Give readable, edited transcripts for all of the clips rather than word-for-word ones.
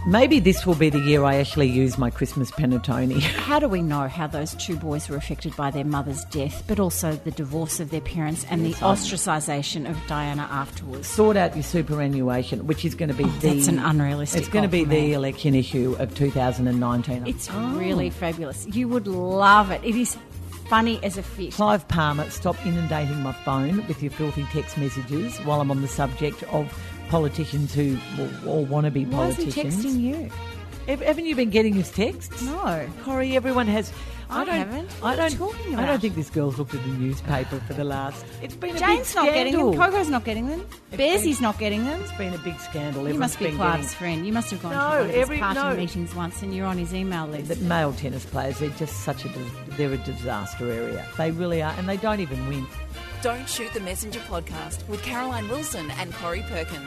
Maybe this will be the year I actually use my Christmas panettone. How do we know how those two boys were affected by their mother's death, but also the divorce of their parents and the ostracisation of Diana afterwards? Sort out your superannuation, which is going to be that's an unrealistic It's going to be the election issue of 2019. It's really fabulous. You would love it. It is funny as a fish. Clive Palmer, stop inundating my phone with your filthy text messages while I'm on the subject of politicians who or wannabe politicians. Why is he texting you? Haven't you been getting his texts? No. Corrie, everyone has. I haven't. What are you talking about? I don't think this girl's looked at the newspaper for the last... It's been a Jane's big scandal. not getting them. Coco's not getting them. Bearsy's not getting them. It's been a big scandal. You must be Clive's friend. You must have gone to one of his party meetings once and you're on his email list. The male tennis players, they're just they're a disaster area. They really are, and they don't even win. Don't Shoot the Messenger podcast with Caroline Wilson and Corrie Perkin.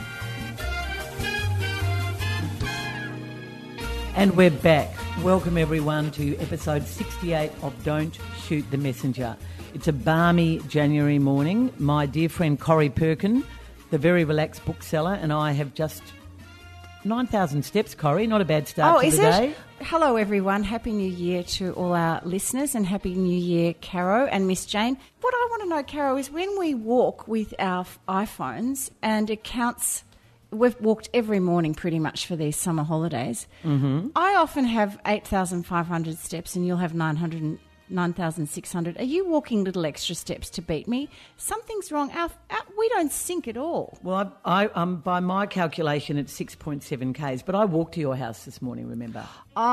And we're back. Welcome everyone to episode 68 of Don't Shoot the Messenger. It's a balmy January morning. My dear friend Corrie Perkin, the very relaxed bookseller, and I have just 9,000 steps, Corrie. Not a bad start to the day. Hello everyone. Happy New Year to all our listeners and Happy New Year, Caro and Miss Jane. What I want to know, Caro, is when we walk with our iPhones and it counts... We've walked every morning pretty much for these summer holidays. Mm-hmm. I often have 8,500 steps and you'll have 9,600. Are you walking little extra steps to beat me? Something's wrong. We don't sync at all. Well, I'm by my calculation, it's 6.7 Ks, but I walked to your house this morning, remember?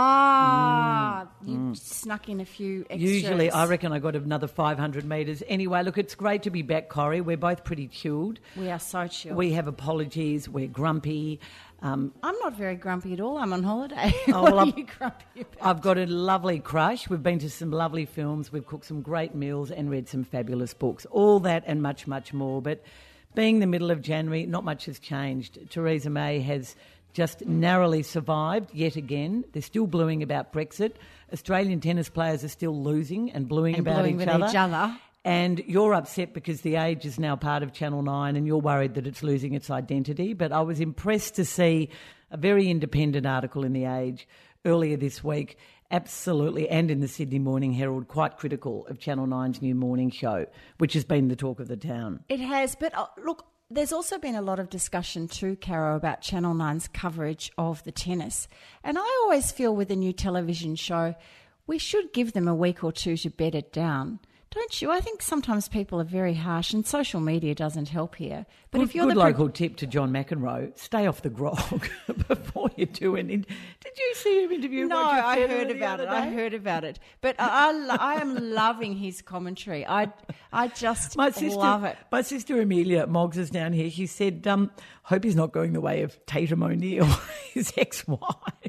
You snuck in a few extras. Usually, I reckon I got another 500 metres. Anyway, look, it's great to be back, Corrie. We're both pretty chilled. We are so chilled. We have apologies. We're grumpy. I'm not very grumpy at all. I'm on holiday. Are you grumpy about? I've got a lovely crush. We've been to some lovely films. We've cooked some great meals and read some fabulous books. All that and much, much more. But being the middle of January, not much has changed. Theresa May has just narrowly survived yet again. They're still bluing about Brexit. Australian tennis players are still losing and bluing about each other. And you're upset because The Age is now part of Channel 9 and you're worried that it's losing its identity. But I was impressed to see a very independent article in The Age earlier this week, absolutely, and in the Sydney Morning Herald, quite critical of Channel 9's new morning show, which has been the talk of the town. It has, but look, there's also been a lot of discussion too, Caro, about Channel 9's coverage of the tennis. And I always feel with a new television show, we should give them a week or two to bed it down. Don't you? I think sometimes people are very harsh and social media doesn't help here. But if you're good local tip to John McEnroe, stay off the grog before you do anything. Did you see him interview Roger Federer? No, I heard about it. I heard about it. But I am loving his commentary. I just love it. My sister Amelia Moggs is down here. She said, hope he's not going the way of Tatum O'Neill, his ex-wife.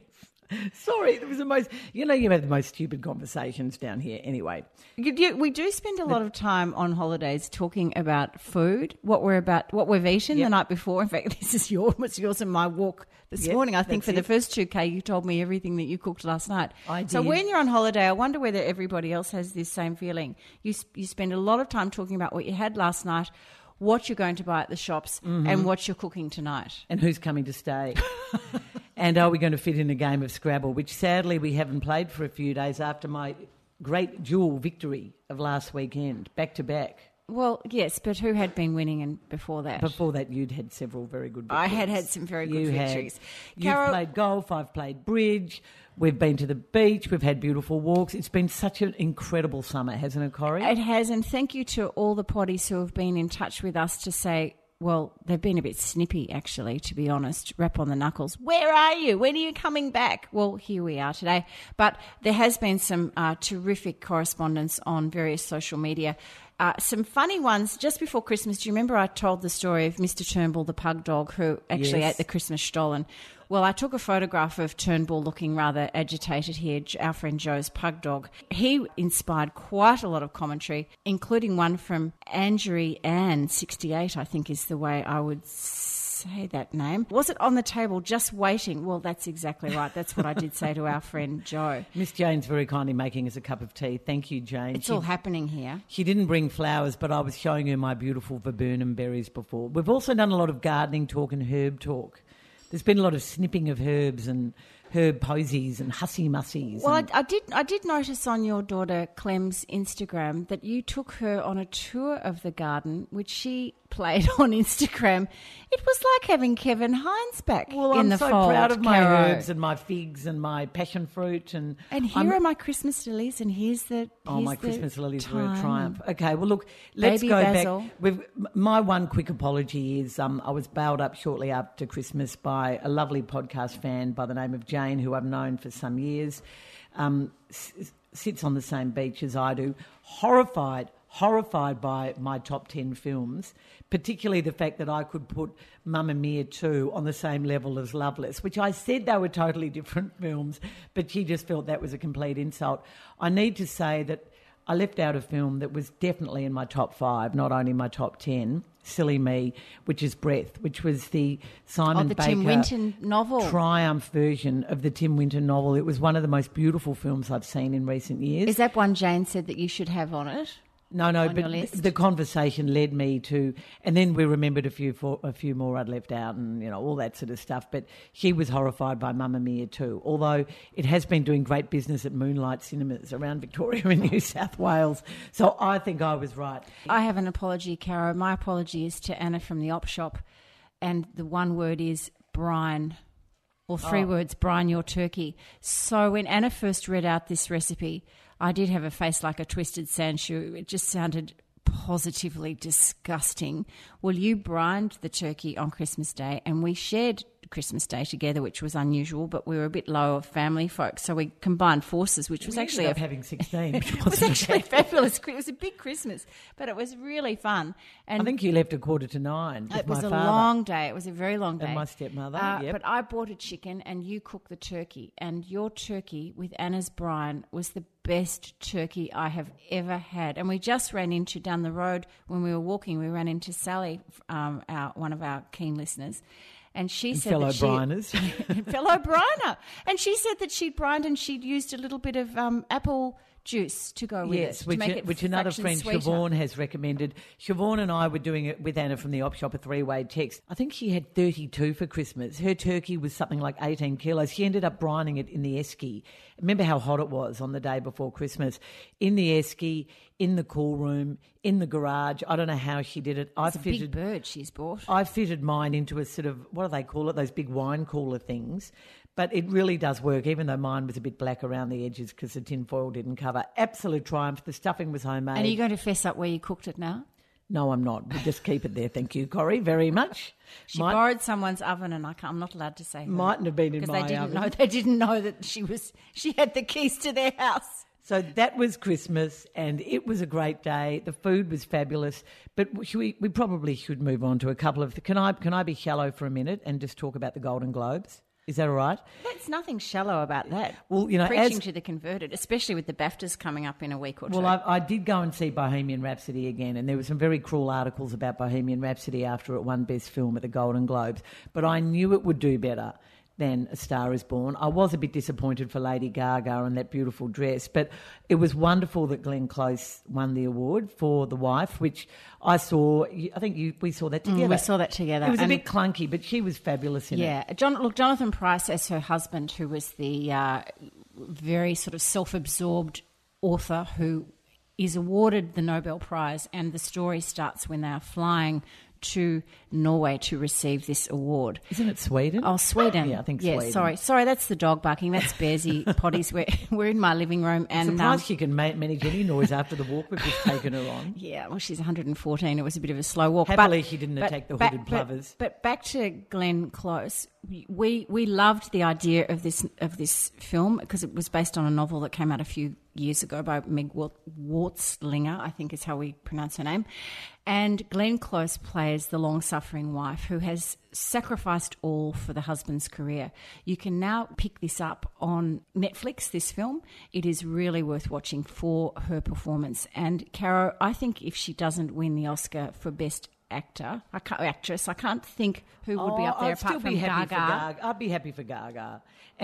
Sorry, it was the most... You know, you have the most stupid conversations down here anyway. We do spend a lot of time on holidays talking about food, what we've eaten the night before. In fact, this is yours and my walk this morning. I think for the first 2K, you told me everything that you cooked last night. I did. So when you're on holiday, I wonder whether everybody else has this same feeling. You spend a lot of time talking about what you had last night, what you're going to buy at the shops, and what you're cooking tonight. And who's coming to stay. And are we going to fit in a game of Scrabble, which sadly we haven't played for a few days after my great dual victory of last weekend, back to back. Well, yes, but who had been winning and before that? Before that, you'd had several very good victories. I had some very good victories. You've played golf, I've played bridge, we've been to the beach, we've had beautiful walks. It's been such an incredible summer, hasn't it, Corrie? It has, and thank you to all the potties who have been in touch with us to say, well, they've been a bit snippy, actually, to be honest. Rap on the knuckles. Where are you? When are you coming back? Well, here we are today. But there has been some terrific correspondence on various social media. Some funny ones. Just before Christmas, do you remember I told the story of Mr. Turnbull, the pug dog, who actually ate the Christmas stollen? Well, I took a photograph of Turnbull looking rather agitated here, our friend Joe's pug dog. He inspired quite a lot of commentary, including one from Angery Ann, 68, I think is the way I would say that name. Was it on the table just waiting? Well, that's exactly right. That's what I did say to our friend Joe. Miss Jane's very kindly making us a cup of tea. Thank you, Jane. It's all happening here. She didn't bring flowers, but I was showing her my beautiful viburnum berries before. We've also done a lot of gardening talk and herb talk. there's been a lot of snipping of herbs and herb posies and hussy mussies. Well, I did notice on your daughter Clem's Instagram that you took her on a tour of the garden, which she played on Instagram. It was like having Kevin Hines back in the fold. I'm so proud of my Caro. herbs and my figs and my passion fruit. And here are my Christmas lilies, and here's my Christmas lilies were a triumph. Okay, well, look, Baby basil. back. My one quick apology is I was bailed up shortly after Christmas by a lovely podcast fan by the name of Jane, who I've known for some years, sits on the same beach as I do, horrified by my top 10 films, particularly the fact that I could put Mamma Mia 2 on the same level as Loveless, which I said they were totally different films, but she just felt that was a complete insult. I need to say that I left out a film that was definitely in my top 5, not only my top 10, Silly Me, which is Breath, which was the Simon Baker Tim Winton novel. triumph version of the Tim Winton novel. It was one of the most beautiful films I've seen in recent years. Is that one Jane said that you should have on it? No, but the conversation led me to, and then we remembered a few more I'd left out, and all that sort of stuff. But she was horrified by Mamma Mia too, although it has been doing great business at Moonlight Cinemas around Victoria and New South Wales. So I think I was right. I have an apology, Caro. My apology is to Anna from the Op Shop, and the one word is brine. Or 3 words, brine your turkey. So when Anna first read out this recipe, I did have a face like a twisted sandshoe. It just sounded positively disgusting. Well, you brined the turkey on Christmas Day, and we shared Christmas Day together, which was unusual, but we were a bit low of family folk, so we combined forces, which was actually having 16. It was actually fabulous. It was a big Christmas, but it was really fun. And I think you left 8:45. It was a long day. It was a very long day. And my stepmother, But I bought a chicken and you cooked the turkey. And your turkey with Anna's brine was the best turkey I have ever had. And we just ran into, down the road when we were walking, we ran into Sally, one of our keen listeners. And she said fellow that briners. fellow briner. And she said that she'd brined and she'd used a little bit of apple juice to go with it. Which another friend, Siobhan, has recommended. Siobhan and I were doing it with Anna from the Op Shop, a 3-way text. I think she had 32 for Christmas. Her turkey was something like 18 kilos. She ended up brining it in the esky. Remember how hot it was on the day before Christmas? In the esky, in the cool room, in the garage. I don't know how she did it. It's a big bird she's bought. I fitted mine into a sort of, what do they call it, those big wine cooler things. But it really does work, even though mine was a bit black around the edges because the tin foil didn't cover. Absolute triumph. The stuffing was homemade. And are you going to fess up where you cooked it now? No, I'm not. We'll just keep it there. Thank you, Corrie, very much. She borrowed someone's oven, and I'm not allowed to say who. Mightn't have been in my oven. They didn't know that she had the keys to their house. So that was Christmas, and it was a great day. The food was fabulous, but we probably should move on to a couple of. Can I be shallow for a minute and just talk about the Golden Globes? Is that all right? There's nothing shallow about that. Well, preaching to the converted, especially with the BAFTAs coming up in a week or two. Well, I did go and see Bohemian Rhapsody again, and there were some very cruel articles about Bohemian Rhapsody after it won Best Film at the Golden Globes. But I knew it would do better than A Star Is Born. I was a bit disappointed for Lady Gaga and that beautiful dress, but it was wonderful that Glenn Close won the award for The Wife, which I saw. I think we saw that together. We saw that together. It was a bit clunky, but she was fabulous in it. Yeah. Jonathan Pryce as her husband, who was the very sort of self-absorbed author who is awarded the Nobel Prize, and the story starts when they are flying to Norway to receive this award. Isn't it Sweden? Oh, Sweden. Yeah, I think Sweden. Sorry, that's the dog barking. That's Bearsy potties. We're in my living room. And surprised she can manage any noise after the walk we've just taken her on. Yeah, well, she's 114. It was a bit of a slow walk. Happily, she didn't attack the hooded plovers. But back to Glenn Close. We loved the idea of this film because it was based on a novel that came out a few years ago by Meg Wartzlinger, I think is how we pronounce her name. And Glenn Close plays the long-suffering wife who has sacrificed all for the husband's career. You can now pick this up on Netflix, this film. It is really worth watching for her performance. And Caro, I think if she doesn't win the Oscar for Best actress, I can't think who would be up there apart from Gaga. I'd be happy for Gaga.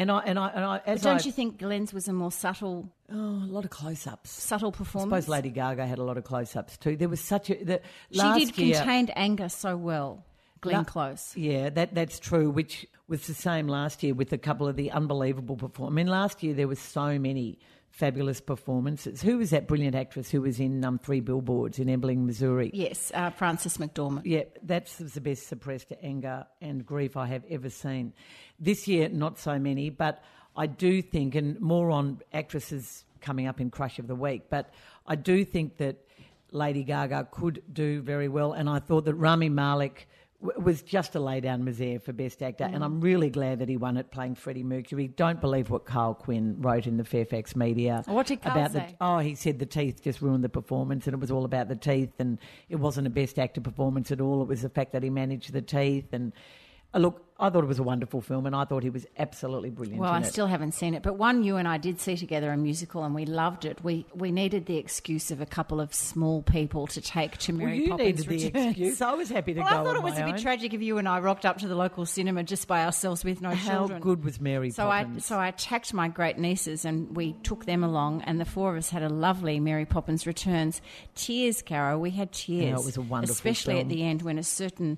Don't you think Glenn's was a more subtle? Oh, a lot of close-ups. Subtle performance. I suppose Lady Gaga had a lot of close-ups too. There was such a... She did contained anger so well. Glenn Close. Yeah, that's true, which was the same last year with a couple of the unbelievable performances. I mean, last year there were so many fabulous performances. Who was that brilliant actress who was in 3 Billboards in Ebling, Missouri? Yes, Frances McDormand. Yeah, that was the best suppressed anger and grief I have ever seen. This year, not so many, but I do think, and more on actresses coming up in Crush of the Week, but I do think that Lady Gaga could do very well, and I thought that Rami Malek was just a lay-down misère for Best Actor, and I'm really glad that he won it playing Freddie Mercury. Don't believe what Carl Quinn wrote in the Fairfax media. What did Carl say? He said the teeth just ruined the performance, and it was all about the teeth, and it wasn't a Best Actor performance at all. It was the fact that he managed the teeth, and look, I thought it was a wonderful film, and I thought he was absolutely brilliant. Well, I still haven't seen it, but one you and I did see together, a musical, and we loved it. We needed the excuse of a couple of small people to take to Mary Poppins Returns. The excuse. I was happy to go. I thought it was a bit tragic if you and I rocked up to the local cinema just by ourselves with no children. How good was Mary Poppins? So I attacked my great nieces, and we took them along, and the 4 of us had a lovely Mary Poppins Returns. Tears, Caro. We had tears. Yeah, it was a wonderful especially film. At the end when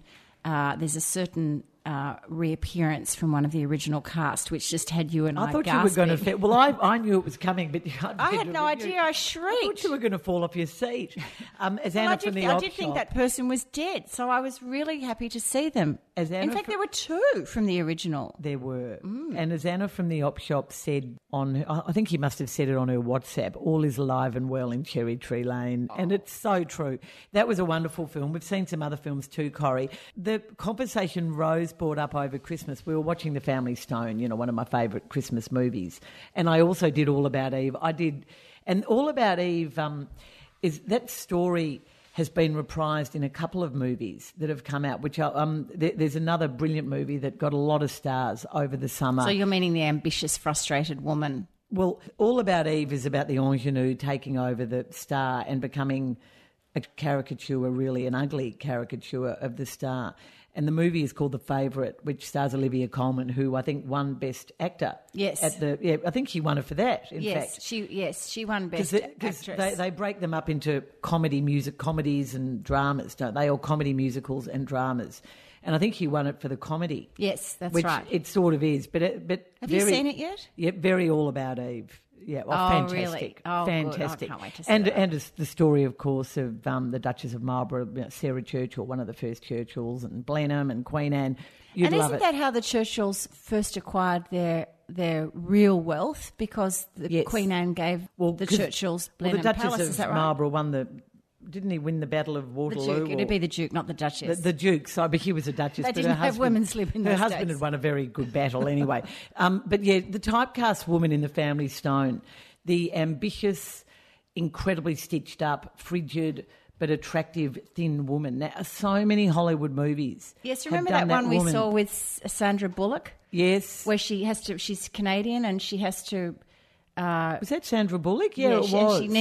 there's a certain reappearance from one of the original cast, which just had you and I thought gasping. You were going to... Well, I knew it was coming, but... I had no idea. I shrieked. I thought you were going to fall off your seat. As well, Anna from the Op I did think that person was dead, so I was really happy to see them. In fact, there were 2 from the original. There were. And as Anna from the Op Shop said I think he must have said it on her WhatsApp, all is alive and well in Cherry Tree Lane. And it's so true. That was a wonderful film. We've seen some other films too, Corrie. The conversation Rose brought up over Christmas, we were watching The Family Stone, one of my favourite Christmas movies. And I also did All About Eve. And All About Eve is that story has been reprised in a couple of movies that have come out, which are, there's another brilliant movie that got a lot of stars over the summer. So you're meaning The Ambitious, Frustrated Woman? Well, All About Eve is about the ingenue taking over the star and becoming a caricature, really an ugly caricature of the star. And the movie is called The Favourite, which stars Olivia Colman, who I think won Best Actor. Yes. I think she won it for that, in fact. She won Best Actress. They break them up into comedies and dramas, don't they? Or comedy musicals and dramas. And I think he won it for the comedy. Yes, that's right. It sort of is. But have you seen it yet? Yeah, very All About Eve. Yeah, fantastic. Really? Oh, fantastic. Good. I can't wait to see that. And it's the story, of course, of the Duchess of Marlborough, Sarah Churchill, one of the first Churchills, and Blenheim and Queen Anne. You'd love isn't that how the Churchills first acquired their real wealth? Because Queen Anne gave the Churchills Blenheim the Palace, Duchess is that of right? Marlborough won didn't he win the Battle of Waterloo? The Duke. It'd be the Duke, not the Duchess. The Duke, sorry, but he was a Duchess. They didn't have women slip in those Her husband had won a very good battle anyway. But yeah, the typecast woman in The Family Stone, the ambitious, incredibly stitched up, frigid but attractive, thin woman. Now, so many Hollywood movies. Yes, remember that one we saw with Sandra Bullock? Yes. Where she's Canadian and she has to... was that Sandra Bullock? Yeah, it was.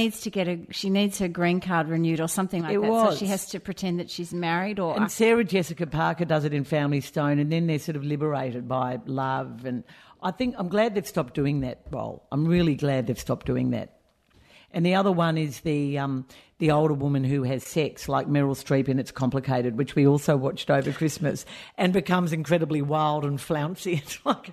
And she needs her green card renewed or something like that. Was. So she has to pretend that she's married. And Sarah Jessica Parker does it in Family Stone, and then they're sort of liberated by love. And I'm glad they've stopped doing that role. I'm really glad they've stopped doing that. And the other one is the older woman who has sex, like Meryl Streep in It's Complicated, which we also watched over Christmas, and becomes incredibly wild and flouncy. It's like,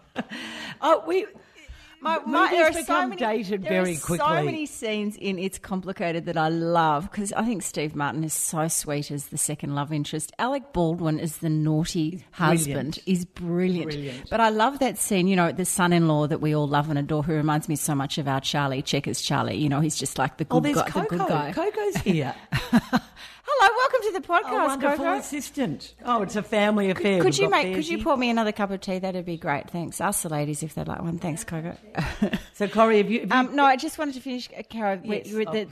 movies become dated very quickly. There are so many scenes in It's Complicated that I love, because I think Steve Martin is so sweet as the second love interest. Alec Baldwin as the naughty husband is brilliant. But I love that scene, the son-in-law that we all love and adore, who reminds me so much of our Charlie, Checkers Charlie. He's just like the good guy. Coco. The good guy. Coco's here. Hello, welcome to the podcast, a wonderful Coco. assistant. Oh, it's a family affair. Could you pour me another cup of tea? That'd be great. Thanks. Ask the ladies if they'd like one. Thanks, Coco. So, Corrie, have you... No, I just wanted to finish, Caro, yes,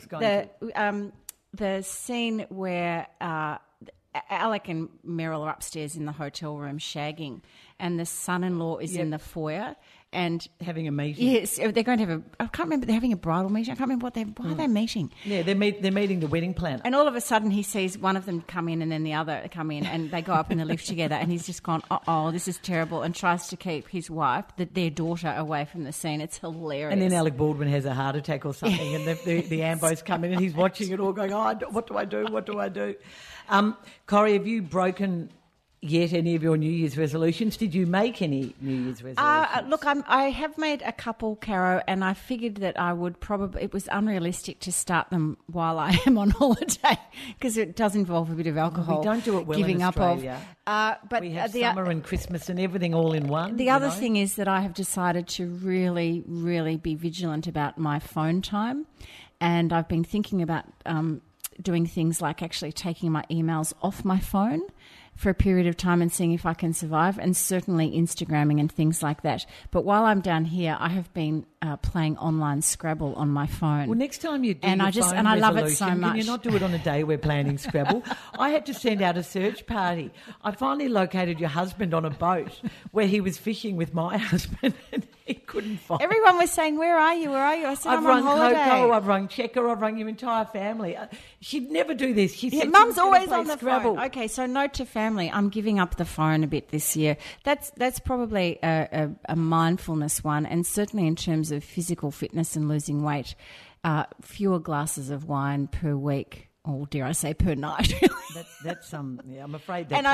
the scene where Alec and Meryl are upstairs in the hotel room shagging, and the son-in-law is in the foyer and having a meeting. Yes, they're going to have I can't remember, they're having a bridal meeting. I can't remember why are they meeting. Yeah, they're meeting the wedding planner. And all of a sudden he sees one of them come in and then the other come in, and they go up in the lift together, and he's just gone, this is terrible, and tries to keep his wife, their daughter, away from the scene. It's hilarious. And then Alec Baldwin has a heart attack or something, and the ambos come in and he's watching it all going, what do I do? What do I do? Corrie, have you broken yet any of your New Year's resolutions. Did you make any New Year's resolutions? Look, I have made a couple, Caro, and I figured that I would it was unrealistic to start them while I am on holiday because it does involve a bit of alcohol. We don't do it well giving in Australia. But we have summer and Christmas and everything all in one. The other thing is that I have decided to really, really be vigilant about my phone time, and I've been thinking about doing things like actually taking my emails off my phone for a period of time and seeing if I can survive, and certainly Instagramming and things like that. But while I'm down here, I have been playing online Scrabble on my phone. Well, next time you do and your phone I love it so resolution, much. Can you not do it on a day we're planning Scrabble? I had to send out a search party. I finally located your husband on a boat where he was fishing with my husband and he couldn't find Everyone was saying, where are you? Where are you? I said, I've I'm rung on holiday. Coco, I've rung Checker, I've rung your entire family. She'd never do this. She said Mum's she was always gonna on play the Scrabble. phone. Okay, so note to family, I'm giving up the phone a bit this year. That's probably a mindfulness one, and certainly in terms of physical fitness and losing weight, fewer glasses of wine per week, or dare I say per night. That's yeah, I'm afraid that's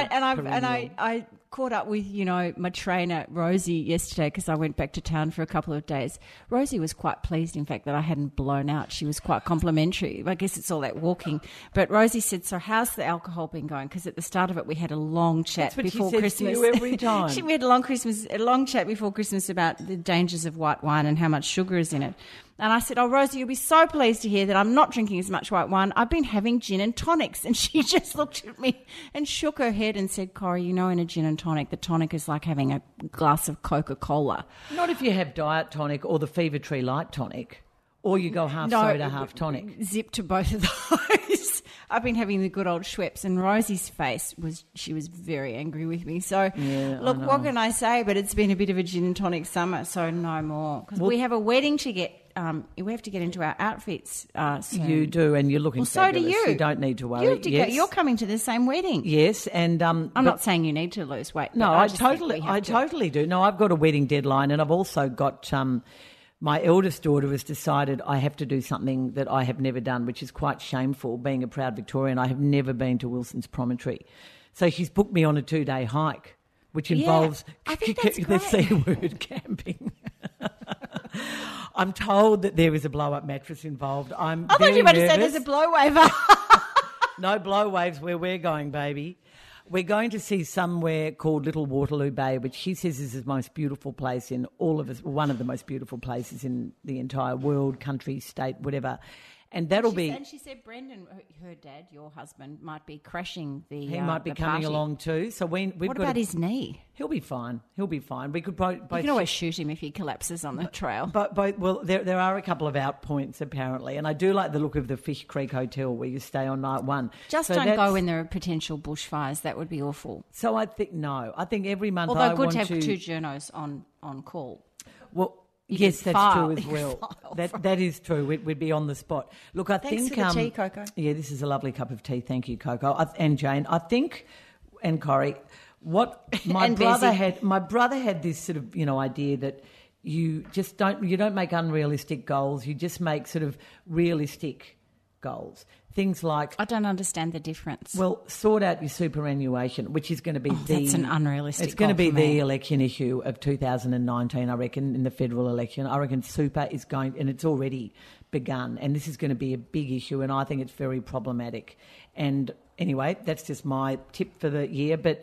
I caught up with my trainer Rosie yesterday because I went back to town for a couple of days. Rosie was quite pleased, in fact, that I hadn't blown out. She was quite complimentary. I guess it's all that walking. But Rosie said, "So how's the alcohol been going?" Because at the start of it, we had a long chat before she Christmas. says to you every time. We had a long chat before Christmas about the dangers of white wine and how much sugar is in it. And I said, "Oh, Rosie, you'll be so pleased to hear that I'm not drinking as much white wine. I've been having gin and tonics." And she just looked at me and shook her head and said, "Corrie, in a gin and tonic, the tonic is like having a glass of Coca-Cola." Not if you have diet tonic or the Fever Tree Light tonic, or you go half soda, half tonic. Zip to both of those. I've been having the good old Schweppes, and Rosie's face she was very angry with me. So, look, what can I say? But it's been a bit of a gin and tonic summer, so no more. Because we have a wedding to get. We have to get into our outfits soon. You do, and you're looking fabulous. So do you. You don't need to worry. You're coming to the same wedding. Yes, and I'm not saying you need to lose weight. No, I totally do. No, I've got a wedding deadline, and I've also got my eldest daughter has decided I have to do something that I have never done, which is quite shameful. Being a proud Victorian, I have never been to Wilson's Promontory, so she's booked me on a 2-day hike, which involves the C word, camping. I'm told that there is a blow-up mattress involved. I thought you were about to say there's a blow waver. No blow waves where we're going, baby. We're going to see somewhere called Little Waterloo Bay, which she says is the most beautiful place in all of us, one of the most beautiful places in the entire world, country, state, whatever. And that'll be... And she said Brendan, her dad, your husband, might be crashing the He might be coming along too. So we've What about his knee? He'll be fine. We could both... You can always shoot him if he collapses on the trail. Well, there are a couple of out points apparently, and I do like the look of the Fish Creek Hotel where you stay on night one. Just don't go when there are potential bushfires. That would be awful. So I think every month Although I good want to have two journos on call. Well... Yes, that's true as well. That is true. We'd be on the spot. Look, Thanks for the tea, Coco. Yeah, this is a lovely cup of tea. Thank you, Coco and Jane. I think, and Corrie, what my brother had this sort of idea that you don't make unrealistic goals. You just make sort of realistic goals. Things like... I don't understand the difference. Well, sort out your superannuation, which is going to be that's an unrealistic It's going to be goal for me. the election issue of 2019, I reckon, in the federal election. I reckon super is going... And it's already begun. And this is going to be a big issue, and I think it's very problematic. And anyway, that's just my tip for the year. But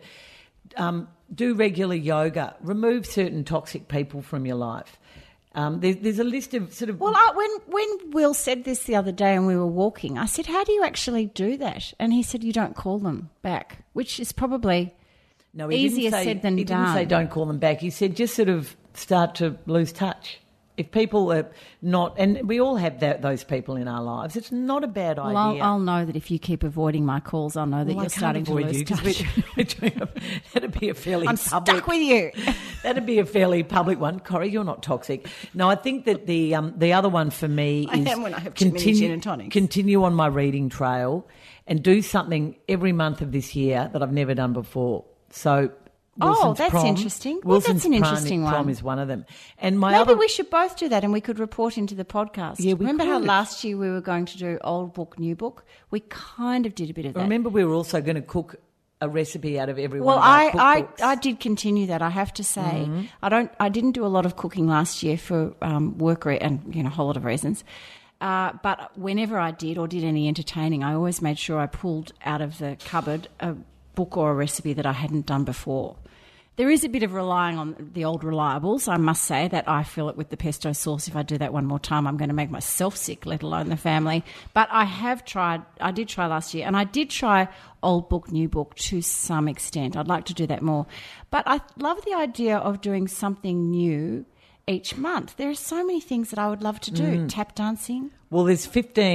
do regular yoga. Remove certain toxic people from your life. There's a list of sort of... Well, when Will said this the other day and we were walking, I said, how do you actually do that? And he said, you don't call them back, which is probably easier said than done. He didn't say don't call them back. He said just sort of start to lose touch. If people are not, and we all have those people in our lives, it's not a bad idea. Well, I'll know that if you keep avoiding my calls, I'll know that you're starting to lose touch. That'd be a fairly I'm public... stuck with you. That'd be a fairly public one. Corrie, you're not toxic. No, I think that the other one for me is... I am when I have too many gin and tonics. Continue on my reading trail and do something every month of this year that I've never done before. So... Wilson's that's prom. interesting. Wilson's that's an interesting one. Prom is one of them. And maybe we should both do that and we could report into the podcast. Yeah, Remember how last year we were going to do old book, new book? We kind of did a bit of that. Remember we were also going to cook a recipe out of every Well, one of our cookbooks. I did continue that. I have to say, I didn't do a lot of cooking last year for work and a whole lot of reasons. But whenever I did or did any entertaining, I always made sure I pulled out of the cupboard a book or a recipe that I hadn't done before. There is a bit of relying on the old reliables. I must say that I fill it with the pesto sauce. If I do that one more time, I'm going to make myself sick, let alone the family. But I did try last year, and I did try old book, new book to some extent. I'd like to do that more. But I love the idea of doing something new each month. There are so many things that I would love to do. Tap dancing. Well, there's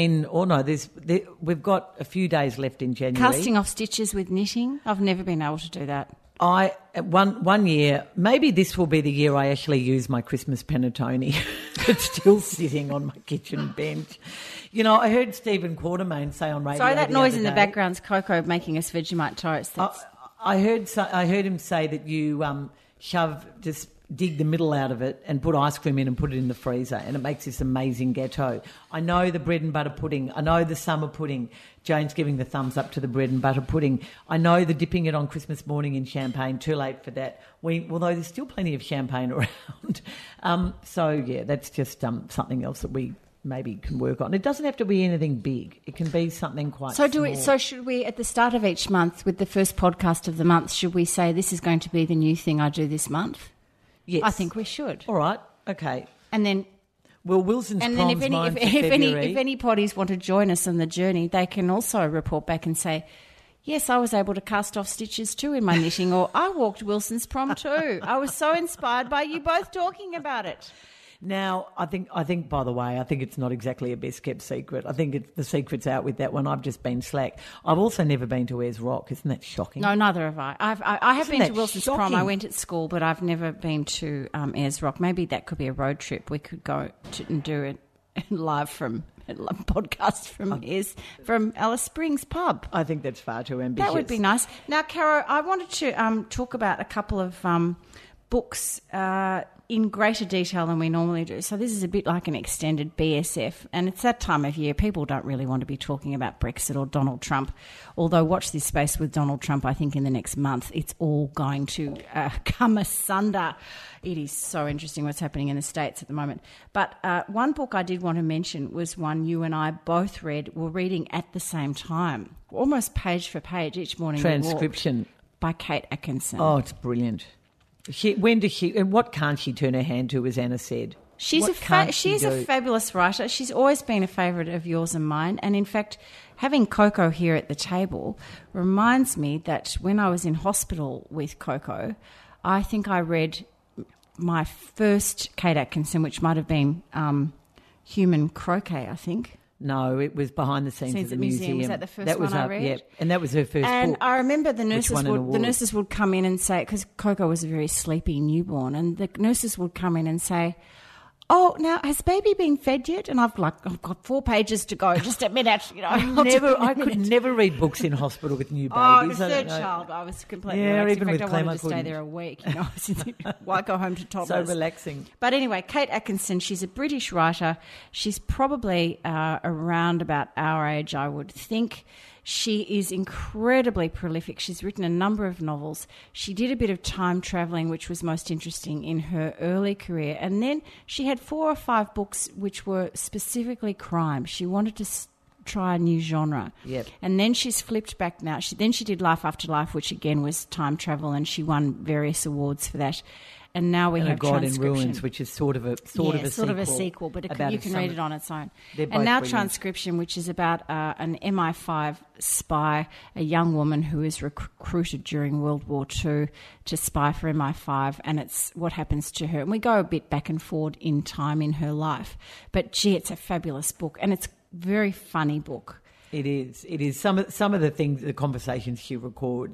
we've got a few days left in January. Casting off stitches with knitting. I've never been able to do that. One year, maybe this will be the year I actually use my Christmas panettone. It's still sitting on my kitchen bench. I heard Stephen Quartermain say on radio. Sorry, that noise in the background's Coco making us Vegemite toast. I heard him say that you dig the middle out of it and put ice cream in and put it in the freezer, and it makes this amazing gâteau. I know the bread and butter pudding. I know the summer pudding. Jane's giving the thumbs up to the bread and butter pudding. I know the dipping it on Christmas morning in champagne. Too late for that. Although there's still plenty of champagne around. That's just something else that we maybe can work on. It doesn't have to be anything big. It can be something quite small. So should we, at the start of each month, with the first podcast of the month, should we say this is going to be the new thing I do this month? Yes. I think we should. All right. Okay. And then... Well, Wilson's prom's mine for February. If any potties want to join us on the journey, they can also report back and say, yes, I was able to cast off stitches too in my knitting, or I walked Wilson's prom too. I was so inspired by you both talking about it. Now, I think. By the way, I think it's not exactly a best kept secret. I think the secret's out with that one. I've just been slack. I've also never been to Ayers Rock. Isn't that shocking? No, neither have I. I have been to Wilson's prom. I went at school, but I've never been to Ayers Rock. Maybe that could be a road trip. We could go and do it live from a podcast from Alice Springs pub. I think that's far too ambitious. That would be nice. Now, Caro, I wanted to talk about a couple of books in greater detail than we normally do. So this is a bit like an extended BSF, and it's that time of year. People don't really want to be talking about Brexit or Donald Trump, although watch this space with Donald Trump. I think in the next month it's all going to come asunder. It is so interesting what's happening in the States at the moment. But one book I did want to mention was one you and I both were reading at the same time, almost page for page each morning. Transcription. By Kate Atkinson. Oh, it's brilliant. What can't she turn her hand to, as Anna said? She's a fabulous writer. She's always been a favourite of yours and mine. And in fact, having Coco here at the table reminds me that when I was in hospital with Coco, I think I read my first Kate Atkinson, which might have been Human Croquet, I think. No, it was Behind the Scenes at the Museum. Was that the first one I read? Yeah, and that was her first book. And I remember the nurses would come in and say, because Coco was a very sleepy newborn, and the nurses would come in and say, oh, now, has baby been fed yet? And I've got 4 pages to go. Just a minute, I could never read books in hospital with new babies. Oh, the third child, I was completely relaxed. Even in fact, with I wanted to stay there a week. Why go home to toddlers? So relaxing. But anyway, Kate Atkinson, she's a British writer. She's probably around about our age, I would think. She is incredibly prolific. She's written a number of novels. She did a bit of time travelling, which was most interesting in her early career. And then she had 4 or 5 books which were specifically crime. She wanted to try a new genre. Yep. And then she's flipped back now. Then she did Life After Life, which again was time travel, and she won various awards for that. And now we have God in Transcription. Ruins, which is sort of a sequel, but you can read it on its own. And now brilliant. Transcription, which is about an MI5 spy, a young woman who is recruited during World War II to spy for MI5, and it's what happens to her. And we go a bit back and forward in time in her life. But, gee, it's a fabulous book, and it's a very funny book. It is. Some of the things, the conversations she records,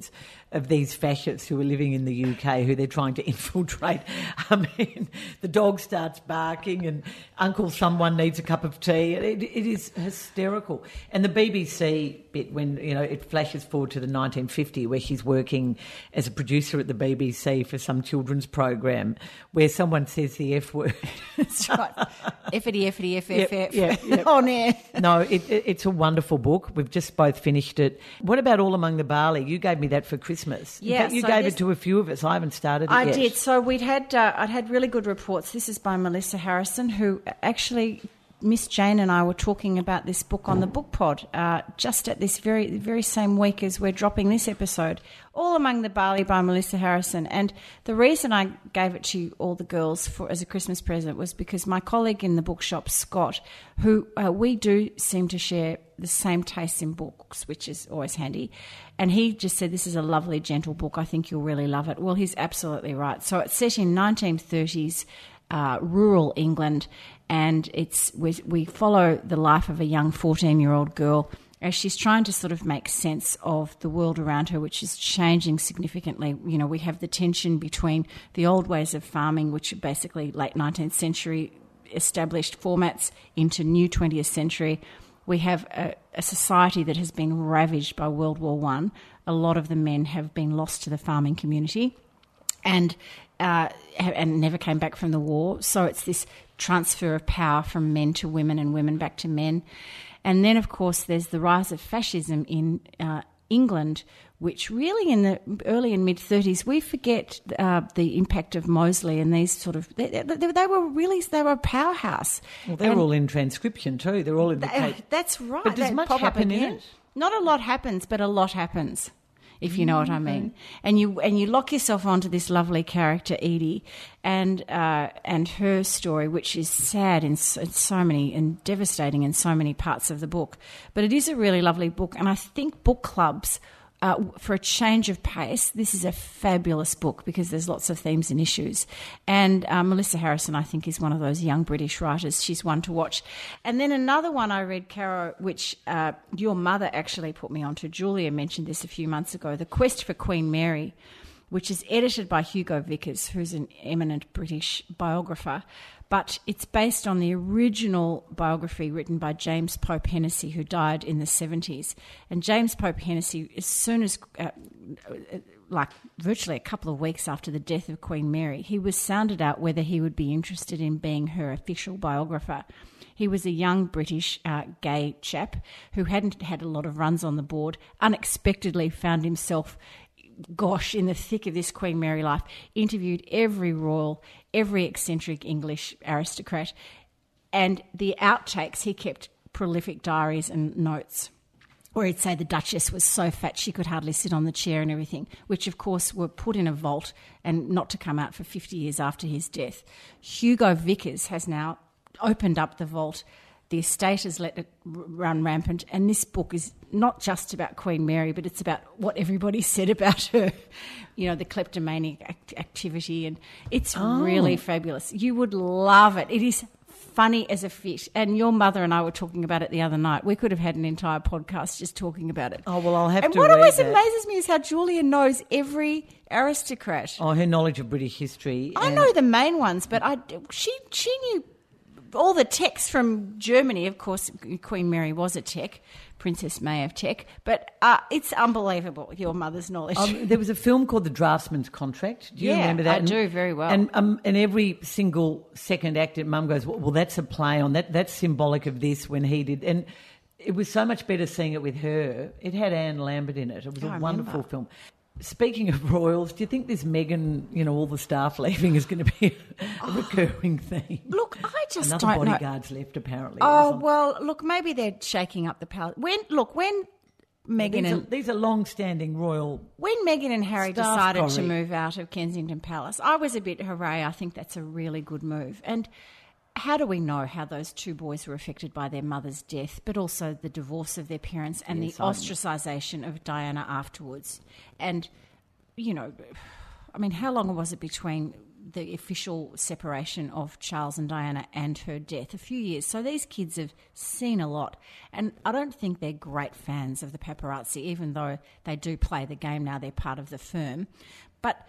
of these fascists who are living in the UK, who they're trying to infiltrate. I mean, the dog starts barking and Uncle Someone needs a cup of tea. It is hysterical. And the BBC bit, when, you know, it flashes forward to the 1950, where she's working as a producer at the BBC for some children's program, where someone says the F word. That's right. Effity, F. Yep. On air. No, it's a wonderful book. We've just both finished it. What about All Among the Barley? You gave me that for Christmas. Yeah, you gave it to a few of us. I haven't started it yet. I did. So I'd had really good reports. This is by Melissa Harrison, who actually, Miss Jane and I were talking about this book on the Book Pod just at this very same week as we're dropping this episode. All Among the Barley by Melissa Harrison. And the reason I gave it to all the girls as a Christmas present was because my colleague in the bookshop, Scott, who we do seem to share the same tastes in books, which is always handy, and he just said, this is a lovely, gentle book. I think you'll really love it. Well, he's absolutely right. So it's set in 1930s rural England, and we follow the life of a young 14-year-old girl as she's trying to sort of make sense of the world around her, which is changing significantly. You know, we have the tension between the old ways of farming, which are basically late 19th century established formats, into new 20th century. We have a society that has been ravaged by World War I. A lot of the men have been lost to the farming community and never came back from the war. So it's this transfer of power from men to women and women back to men. And then, of course, there's the rise of fascism in England, which really in the early and mid-30s, we forget the impact of Mosley and these sort of... They were a powerhouse. Well, they're all in transcription too. They're all in the... That's right. But does much happen in it? Not a lot happens, but a lot happens, if you know what I mean. And you lock yourself onto this lovely character, Edie, and her story, which is sad in so many and devastating in so many parts of the book. But it is a really lovely book, and I think book clubs... for a change of pace, this is a fabulous book because there's lots of themes and issues. And Melissa Harrison, I think, is one of those young British writers. She's one to watch. And then another one I read, Caro, which your mother actually put me onto. Julia mentioned this a few months ago, The Quest for Queen Mary, which is edited by Hugo Vickers, who's an eminent British biographer. But it's based on the original biography written by James Pope Hennessy, who died in the 70s. And James Pope Hennessy, as soon as, virtually a couple of weeks after the death of Queen Mary, he was sounded out whether he would be interested in being her official biographer. He was a young British gay chap who hadn't had a lot of runs on the board, unexpectedly found himself in the thick of this Queen Mary life, interviewed every royal, every eccentric English aristocrat, and the outtakes, he kept prolific diaries and notes where he'd say the Duchess was so fat she could hardly sit on the chair and everything, which of course were put in a vault and not to come out for 50 years after his death. Hugo Vickers has now opened up the vault. The estate has let it run rampant, and this book is not just about Queen Mary, but it's about what everybody said about her, the kleptomaniac activity, and it's really fabulous. You would love it. It is funny as a fish, and your mother and I were talking about it the other night. We could have had an entire podcast just talking about it. Oh, well, I'll have to read And what always amazes me is how Julia knows every aristocrat. Oh, her knowledge of British history. I know the main ones, but she knew... all the techs from Germany. Of course, Queen Mary was a tech, Princess May of tech, but it's unbelievable, your mother's knowledge. There was a film called The Draftsman's Contract. Do you remember that? I do very well. And every single second act, Mum goes, well, that's a play on that. That's symbolic of this when he did. And it was so much better seeing it with her. It had Anne Lambert in it. It was a wonderful film. Speaking of royals, do you think this Meghan, all the staff leaving is going to be a recurring theme? Look, I just Another don't know. bodyguard's left, apparently. Oh, well, look, maybe they're shaking up the palace. When Meghan these are long-standing royal... When Meghan and Harry decided Corrie to move out of Kensington Palace, I was a bit, hooray, I think that's a really good move. And how do we know how those two boys were affected by their mother's death, but also the divorce of their parents and the ostracisation of Diana afterwards? And, how long was it between the official separation of Charles and Diana and her death, a few years. So these kids have seen a lot. And I don't think they're great fans of the paparazzi, even though they do play the game now, they're part of the firm. But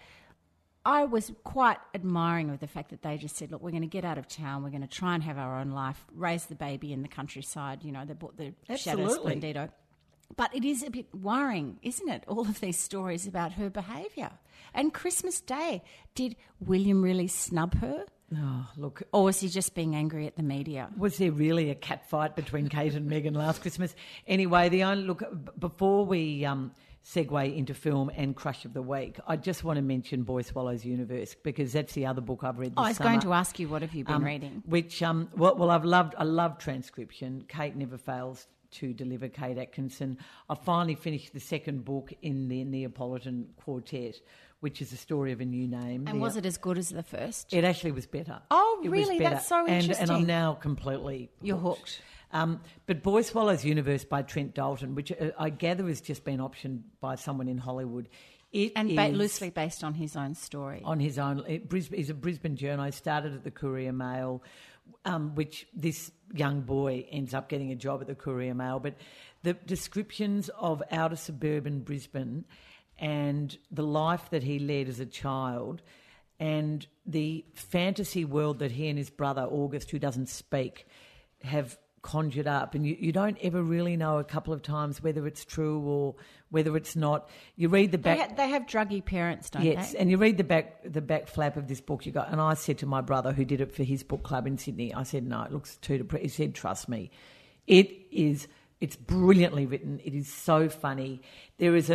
I was quite admiring of the fact that they just said, look, we're going to get out of town, we're going to try and have our own life, raise the baby in the countryside. You know, they bought the Shadow Splendido. But it is a bit worrying, isn't it, all of these stories about her behaviour. And Christmas Day, did William really snub her? Oh, look. Or was he just being angry at the media? Was there really a cat fight between Kate and Meghan last Christmas? Anyway, before we segue into film and Crush of the Week, I just want to mention Boy Swallows Universe, because that's the other book I've read this summer. I was going to ask you, what have you been reading? Which, I love transcription. Kate never fails to deliver, Kate Atkinson. I finally finished the second book in the Neapolitan Quartet, which is the story of a new name. And was it as good as the first? It actually was better. Oh, it really? Was better. That's so interesting. And I'm now completely You're hooked. But Boy Swallows Universe by Trent Dalton, which I gather has just been optioned by someone in Hollywood. Loosely based on his own story. On his own. He's a Brisbane journo, started at the Courier Mail, which this young boy ends up getting a job at the Courier Mail. But the descriptions of outer suburban Brisbane and the life that he led as a child and the fantasy world that he and his brother, August, who doesn't speak, have conjured up, and you don't ever really know a couple of times whether it's true or whether it's not. You read the back. They have druggy parents, don't they? Yes, and you read the back flap of this book. You go, and I said to my brother, who did it for his book club in Sydney, I said, no, it looks too depressing. He said, trust me, it's brilliantly written. It is so funny. There is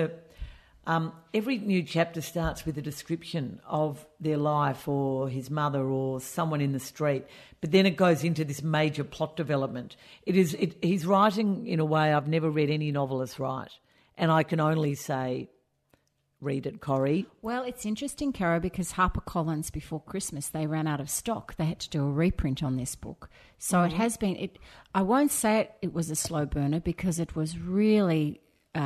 every new chapter starts with a description of their life or his mother or someone in the street, but then it goes into this major plot development. He's writing in a way I've never read any novelist write, and I can only say, read it, Corrie. Well, it's interesting, Caro, because HarperCollins, before Christmas, they ran out of stock. They had to do a reprint on this book. So it has been, I won't say it was a slow burner, because it was really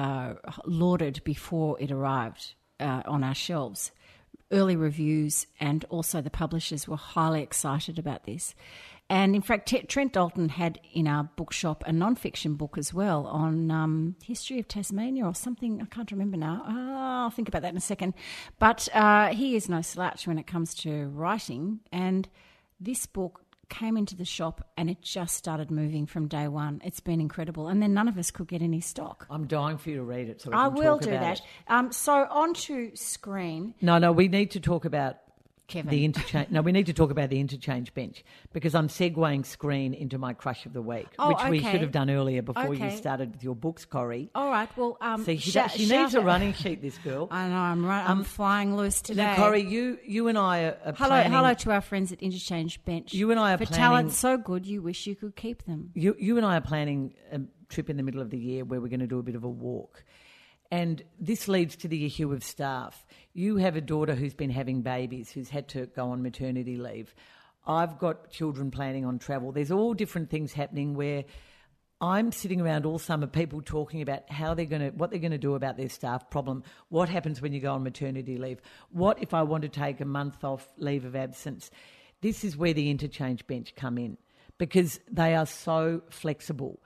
lauded before it arrived on our shelves. Early reviews and also the publishers were highly excited about this. And in fact, Trent Dalton had in our bookshop a non-fiction book as well on history of Tasmania or something. I can't remember now. I'll think about that in a second. But he is no slouch when it comes to writing. And this book came into the shop and it just started moving from day one. It's been incredible. And then none of us could get any stock. I'm dying for you to read it. So I will do that. So on to screen. No, we need to talk about Kevin. The interchange. No, we need to talk about the interchange bench, because I'm segueing screen into my crush of the week, which we should have done earlier before you started with your books, Corrie. All right. Well, see, she needs a running sheet, this girl. I know. I'm flying loose today. Now, Corrie, you and I are planning. Hello to our friends at Interchange Bench. You and I are for planning. talent so good, you wish you could keep them. You and I are planning a trip in the middle of the year where we're going to do a bit of a walk. And this leads to the issue of staff. You have a daughter who's been having babies, who's had to go on maternity leave. I've got children planning on travel. There's all different things happening where I'm sitting around all summer, people talking about what they're going to do about their staff problem. What happens when you go on maternity leave? What if I want to take a month off leave of absence? This is where the interchange bench come in, because they are so flexible.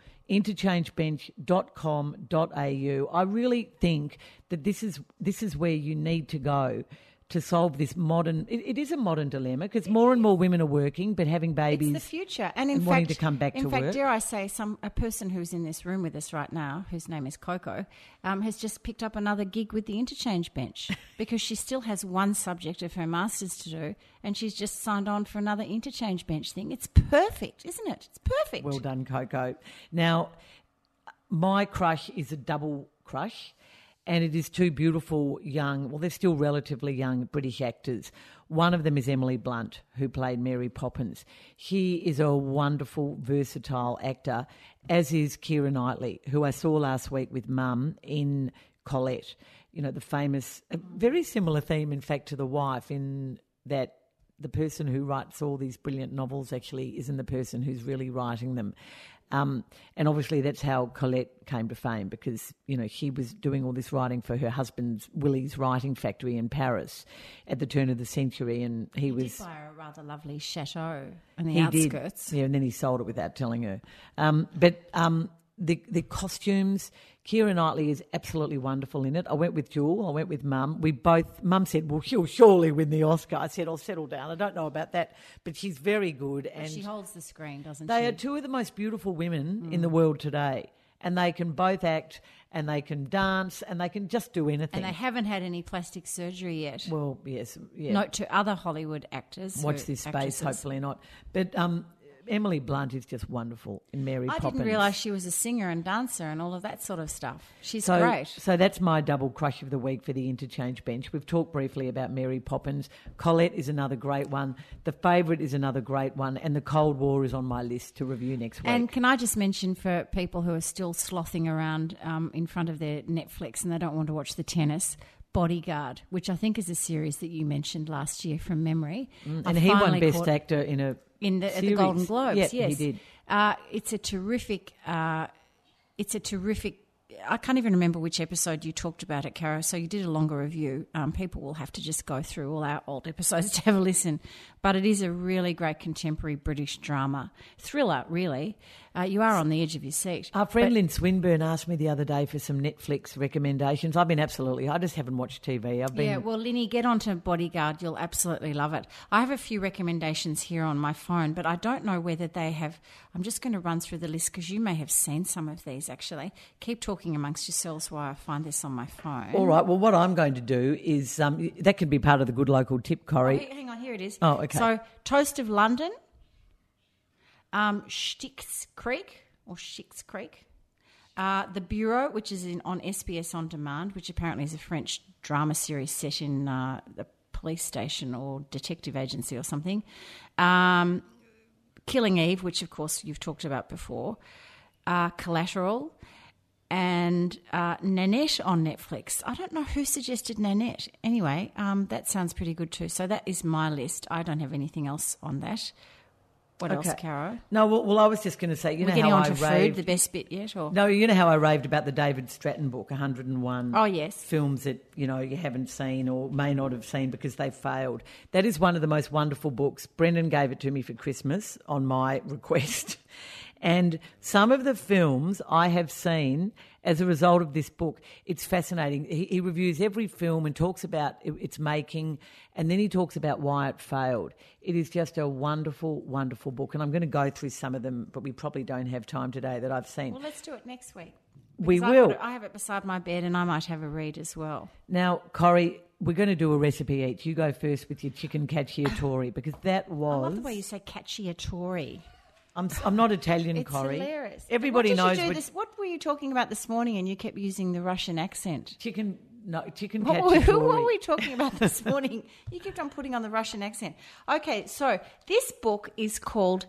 Interchangebench.com.au. I really think that this is where you need to go to solve this modern. It is a modern dilemma, because more and more women are working but having babies. It's the future, and wanting to come back to work. In fact, dare I say, a person who's in this room with us right now, whose name is Coco, has just picked up another gig with the Interchange Bench because she still has one subject of her masters to do, and she's just signed on for another Interchange Bench thing. It's perfect, isn't it? It's perfect. Well done, Coco. Now, my crush is a double crush. And it is two beautiful young, well, they're still relatively young British actors. One of them is Emily Blunt, who played Mary Poppins. She is a wonderful, versatile actor, as is Keira Knightley, who I saw last week with Mum in Colette. You know, the famous, a very similar theme, in fact, to The Wife, in that the person who writes all these brilliant novels actually isn't the person who's really writing them. And obviously that's how Colette came to fame, because, you know, she was doing all this writing for her husband's Willie's Writing Factory in Paris at the turn of the century, and he was... did buy a rather lovely chateau on the outskirts. Yeah, and then he sold it without telling her. The costumes, Keira Knightley is absolutely wonderful in it. I went with Jewel, I went with Mum. Mum said, well, she'll surely win the Oscar. I said, I'll settle down. I don't know about that, but she's very good. But and she holds the screen, doesn't she? They are two of the most beautiful women in the world today, and they can both act and they can dance and they can just do anything. And they haven't had any plastic surgery yet. Well, yes. Yeah. Note to other Hollywood actors. Watch this space, actresses. hopefully not. But Emily Blunt is just wonderful in Mary Poppins. I didn't realise she was a singer and dancer and all of that sort of stuff. She's so great. So that's my double crush of the week for the Interchange Bench. We've talked briefly about Mary Poppins. Colette is another great one. The Favourite is another great one. And The Cold War is on my list to review next week. And can I just mention, for people who are still slothing around in front of their Netflix and they don't want to watch the tennis, Bodyguard, which I think is a series that you mentioned last year from memory. And he won Best Actor in a at the Golden Globes. Yeah, yes, he did. It's a terrific. I can't even remember which episode you talked about it, Caro. So you did a longer review. People will have to just go through all our old episodes to have a listen. But it is a really great contemporary British drama thriller. Really, you are on the edge of your seat. Our friend Lynn Swinburne asked me the other day for some Netflix recommendations. I just haven't watched TV. Yeah, well, Linny, get onto Bodyguard. You'll absolutely love it. I have a few recommendations here on my phone, but I don't know whether they have. I'm just going to run through the list because you may have seen some of these, actually. Keep talking amongst yourselves while I find this on my phone. All right. Well, what I'm going to do is that could be part of the good local tip, Corrie. Oh, hang on, here it is. Oh, okay. So, Toast of London, Schitt's Creek, The Bureau, which is on SBS On Demand, which apparently is a French drama series set in the police station or detective agency or something. Killing Eve, which of course you've talked about before. Collateral. And Nanette on Netflix. I don't know who suggested Nanette. Anyway, that sounds pretty good too. So that is my list. I don't have anything else on that. What else, Caro? No, well, I was just going to say, We're getting on to food, the best bit yet? Or? No, you know how I raved about the David Stratton book, 101 Oh, yes. films that, you know, you haven't seen or may not have seen because they failed. That is one of the most wonderful books. Brendan gave it to me for Christmas on my request. And some of the films I have seen as a result of this book, it's fascinating. He reviews every film and talks about its making, and then he talks about why it failed. It is just a wonderful, wonderful book. And I'm going to go through some of them, but we probably don't have time today that I've seen. Well, let's do it next week. We will. I have it beside my bed and I might have a read as well. Now, Corrie, we're going to do a recipe each. You go first with your chicken cacciatore because that was... I love the way you say cacciatore. I'm not Italian, it's Corrie. It's hilarious. Everybody knows. What were you talking about this morning and you kept using the Russian accent? Chicken cacciatore. What were we talking about this morning? You kept on putting on the Russian accent. Okay, so this book is called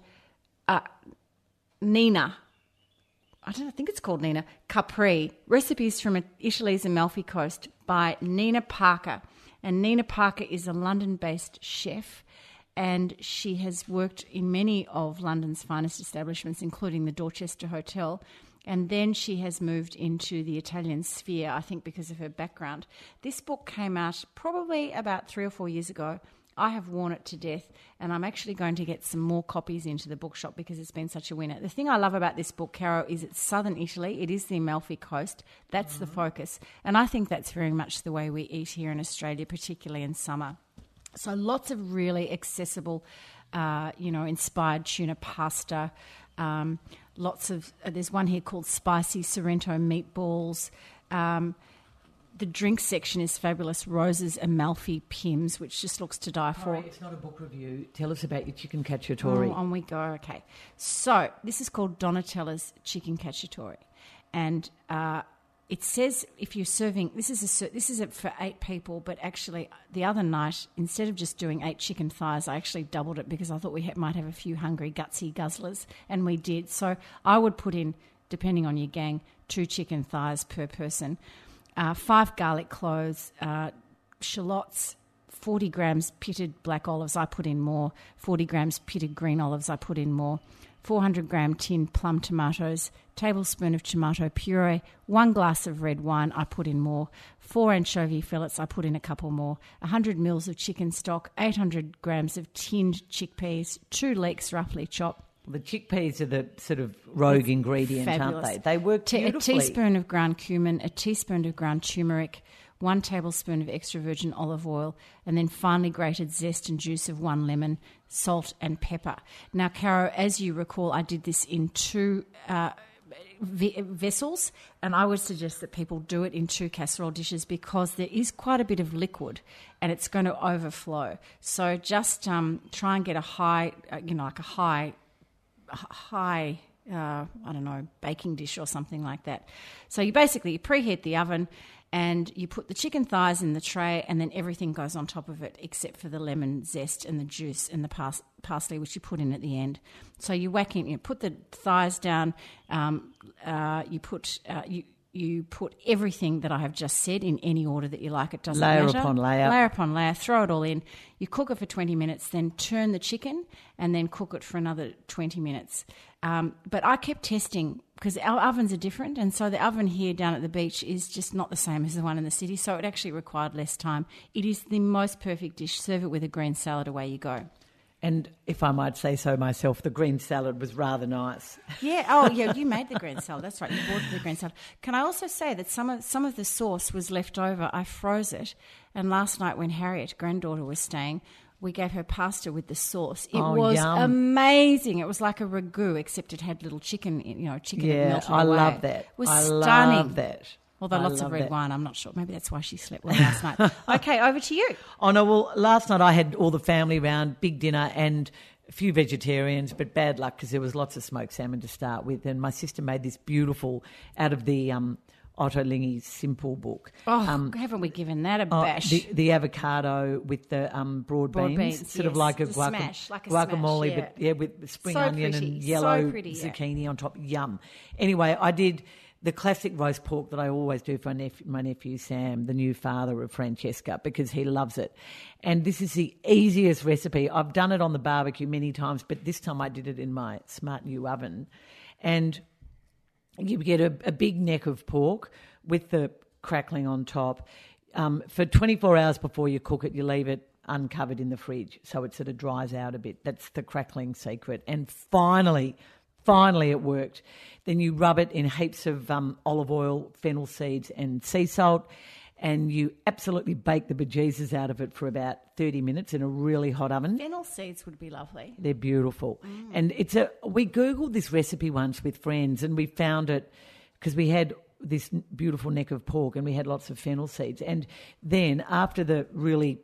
Nina. I think it's called Nina Capri. Recipes from Italy's Amalfi Coast by Nina Parker. And Nina Parker is a London-based chef. And she has worked in many of London's finest establishments, including the Dorchester Hotel. And then she has moved into the Italian sphere, I think because of her background. This book came out probably about 3 or 4 years ago. I have worn it to death, and I'm actually going to get some more copies into the bookshop because it's been such a winner. The thing I love about this book, Caro, is it's southern Italy. It is the Amalfi Coast. That's the focus. And I think that's very much the way we eat here in Australia, particularly in summer. So lots of really accessible, inspired tuna pasta. There's one here called Spicy Sorrento Meatballs. The drink section is fabulous. Rose's Amalfi Pims, which just looks to die for. It's not a book review. Tell us about your chicken cacciatore. On we go. Okay. So this is called Donatella's Chicken Cacciatore. And it says if you're serving, this is for 8 people, but actually the other night, instead of just doing 8 chicken thighs, I actually doubled it because I thought we might have a few hungry, gutsy guzzlers, and we did. So I would put in, depending on your gang, 2 chicken thighs per person, 5 garlic cloves, shallots, 40 grams pitted black olives, I put in more, 40 grams pitted green olives, I put in more, 400-gram tin plum tomatoes, tablespoon of tomato puree, 1 glass of red wine, I put in more, 4 anchovy fillets, I put in a couple more, 100 mils of chicken stock, 800 grams of tinned chickpeas, 2 leeks roughly chopped. The chickpeas are the sort of rogue ingredient, Fabulous. aren't they? They work beautifully. A teaspoon of ground cumin, a teaspoon of ground turmeric, 1 tablespoon of extra virgin olive oil, and then finely grated zest and juice of 1 lemon, salt and pepper. Now, Caro, as you recall, I did this in 2 vessels, and I would suggest that people do it in 2 casserole dishes because there is quite a bit of liquid and it's going to overflow. So just try and get a high, like a high, I don't know, baking dish or something like that. So you preheat the oven and you put the chicken thighs in the tray, and then everything goes on top of it except for the lemon zest and the juice and the parsley, which you put in at the end. So you whack in, you put the thighs down, you put everything that I have just said in any order that you like. It doesn't matter. Layer upon layer. Layer upon layer. Throw it all in. You cook it for 20 minutes, then turn the chicken and then cook it for another 20 minutes. But I kept testing because our ovens are different, and so the oven here down at the beach is just not the same as the one in the city, so it actually required less time. It is the most perfect dish. Serve it with a green salad, away you go. And if I might say so myself, the green salad was rather nice. Yeah. Oh, yeah. You made the green salad. That's right. You bought the green salad. Can I also say that some of the sauce was left over? I froze it, and last night when Harriet, granddaughter, was staying, we gave her pasta with the sauce. It was yum. amazing. It was like a ragu, except it had little chicken. Chicken. Yeah, melted I away. love that. It was I stunning. love that. Although I lots of love red that. wine, I'm not sure. Maybe that's why she slept well last night. Okay, over to you. Oh, no, well, last night I had all the family round, big dinner, and a few vegetarians, but bad luck because there was lots of smoked salmon to start with. And my sister made this beautiful out of the Otto Lingy's Simple book. Oh, haven't we given that a bash? The avocado with the broad beans, sort of like a smash, like a guacamole, smash, but with spring So onion pretty, and so yellow pretty, yeah. zucchini on top. Yum. Anyway, I did the classic roast pork that I always do for my nephew Sam, the new father of Francesca, because he loves it. And this is the easiest recipe. I've done it on the barbecue many times, but this time I did it in my smart new oven. And you get a big neck of pork with the crackling on top. For 24 hours before you cook it, you leave it uncovered in the fridge so it sort of dries out a bit. That's the crackling secret. And finally it worked. Then you rub it in heaps of olive oil, fennel seeds and sea salt, and you absolutely bake the bejesus out of it for about 30 minutes in a really hot oven. Fennel seeds would be lovely. They're beautiful. And we Googled this recipe once with friends, and we found it because we had this beautiful neck of pork and we had lots of fennel seeds. And then after the really,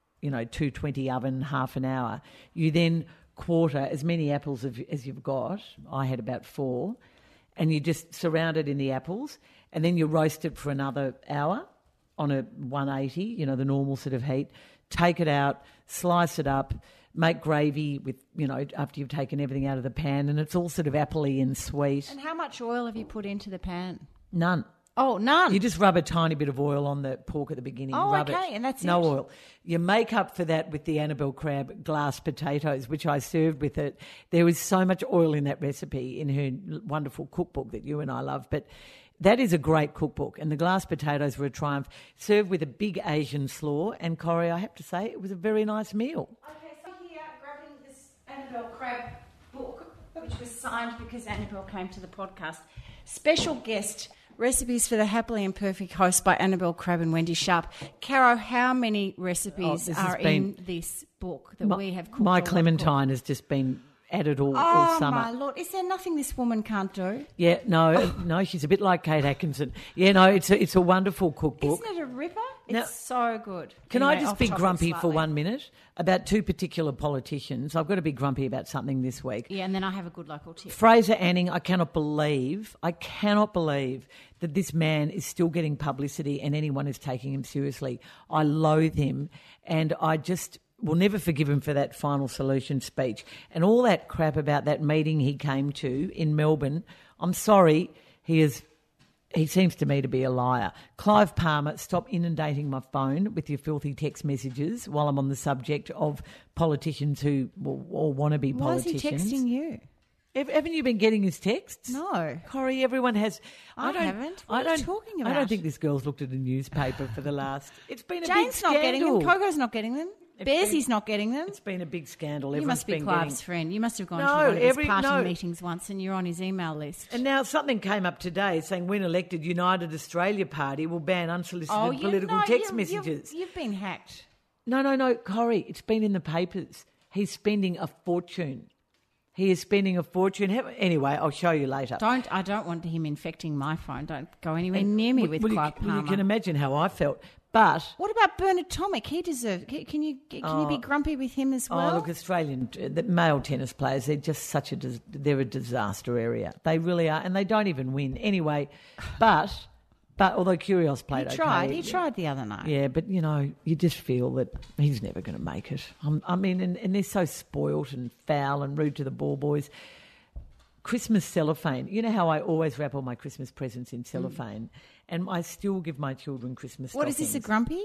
220 oven, half an hour, you then quarter as many apples as you've got. I had about 4. And you just surround it in the apples, and then you roast it for another hour on a 180, the normal sort of heat. Take it out, slice it up, make gravy with, after you've taken everything out of the pan, and it's all sort of appley and sweet. And how much oil have you put into the pan? None. Oh, none. You just rub a tiny bit of oil on the pork at the beginning. Oh, rub okay, it. and that's no it. oil. You make up for that with the Annabelle Crabb glass potatoes, which I served with it. There was so much oil in that recipe in her wonderful cookbook that you and I love. But that is a great cookbook, and the glass potatoes were a triumph. Served with a big Asian slaw, and Corrie, I have to say, it was a very nice meal. Okay, so here, grabbing this Annabelle Crabb book, which was signed because Annabelle came to the podcast. Special guest, Recipes for the Happily Imperfect Host by Annabelle Crabb and Wendy Sharp. Caro, how many recipes are in this book that we have cooked? My Clementine has just been at it all summer. Oh, my Lord. Is there nothing this woman can't do? Yeah, no, she's a bit like Kate Atkinson. Yeah, no, it's a wonderful cookbook. Isn't it a ripper? Now, It's so good. Can Anyway, I just off be topic grumpy for slightly. 1 minute about 2 particular politicians? I've got to be grumpy about something this week. Yeah, and then I have a good local tip. Fraser Anning, I cannot believe that this man is still getting publicity and anyone is taking him seriously. I loathe him, and I just will never forgive him for that final solution speech. And all that crap about that meeting he came to in Melbourne, I'm sorry, he seems to me to be a liar. Clive Palmer, stop inundating my phone with your filthy text messages while I'm on the subject of politicians who or wannabe Why is politicians. he texting you? Haven't you been getting his texts? No. Corrie, everyone has. I haven't. What are you talking about? I don't think this girl's looked at a newspaper for the last... It's been a big Jane's scandal. not getting them. Coco's not getting them. Bearsy's not getting them. It's been a big scandal. You must be Everyone's been Clive's friend. You must have gone to No, one of his every- party no. meetings once and you're on his email list. And now something came up today saying when elected, United Australia Party will ban unsolicited political text messages. You've been hacked. No, Corrie, it's been in the papers. He's spending a fortune. He is spending a fortune. Anyway, I'll show you later. I don't want him infecting my phone. Don't go anywhere near me with Clive Palmer. You can imagine how I felt. But what about Bernard Tomic? He deserved. Can you be grumpy with him as well? Oh, look, Australian the male tennis players, they're just they're a disaster area. They really are, and they don't even win anyway. But although Kyrgios played, He tried the other night. Yeah, but you just feel that he's never going to make it. I mean, and they're so spoilt and foul and rude to the ball boys. Christmas cellophane. You know how I always wrap all my Christmas presents in cellophane, and I still give my children Christmas What stockings. is this, a grumpy?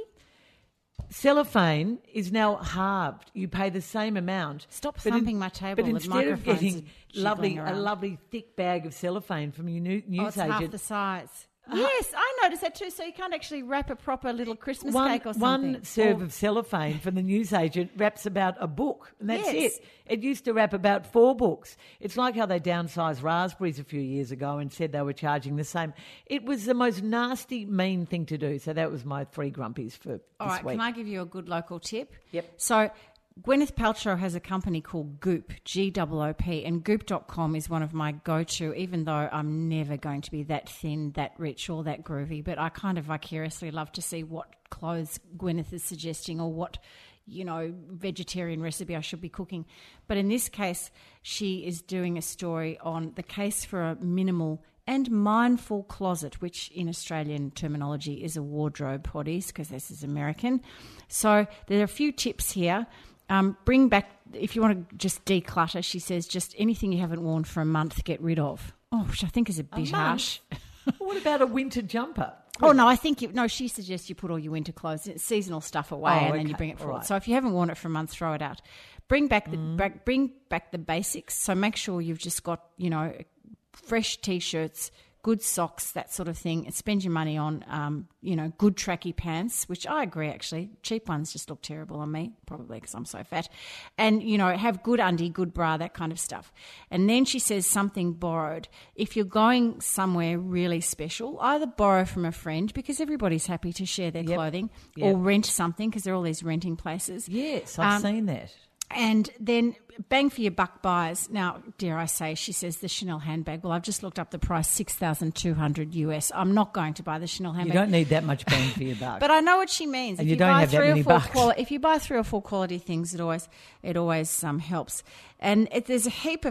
Cellophane is now halved. You pay the same amount. Stop thumping my table. But instead of getting a around. lovely thick bag of cellophane from your newsagent, half the size. Yes, I noticed that too. So you can't actually wrap a proper little Christmas cake or something. One serve of cellophane from the newsagent wraps about a book, and that's Yes. it. It used to wrap about 4 books. It's like how they downsized raspberries a few years ago and said they were charging the same. It was the most nasty, mean thing to do. So that was my 3 grumpies for All this right, week. can I give you a good local tip? Yep. So Gwyneth Paltrow has a company called Goop, G-O-O-P, and Goop.com is one of my go-to, even though I'm never going to be that thin, that rich, or that groovy. But I kind of vicariously love to see what clothes Gwyneth is suggesting or what, vegetarian recipe I should be cooking. But in this case, she is doing a story on the case for a minimal and mindful closet, which in Australian terminology is a wardrobe, potties, because this is American. So there are a few tips here. Bring back, if you want to just declutter, she says, just anything you haven't worn for a month, get rid of. Oh, which I think is a bit harsh. What about a winter jumper? Oh, no, she suggests you put all your winter clothes, seasonal stuff away, and then you bring it forward. Right. So if you haven't worn it for a month, throw it out. Bring back the basics. So make sure you've just got, fresh T-shirts, good socks, that sort of thing, and spend your money on, good tracky pants, which I agree, actually. Cheap ones just look terrible on me, probably because I'm so fat. And, have good undie, good bra, that kind of stuff. And then she says something borrowed. If you're going somewhere really special, either borrow from a friend, because everybody's happy to share their clothing, or rent something, because there are all these renting places. Yes, I've seen that. And then bang for your buck buys. Now, dare I say, she says the Chanel handbag. Well, I've just looked up the price, $6,200 US. I'm not going to buy the Chanel handbag. You don't need that much bang for your buck. But I know what she means. And if you don't have that many bucks. If you buy 3 or 4 quality things, it always helps. And there's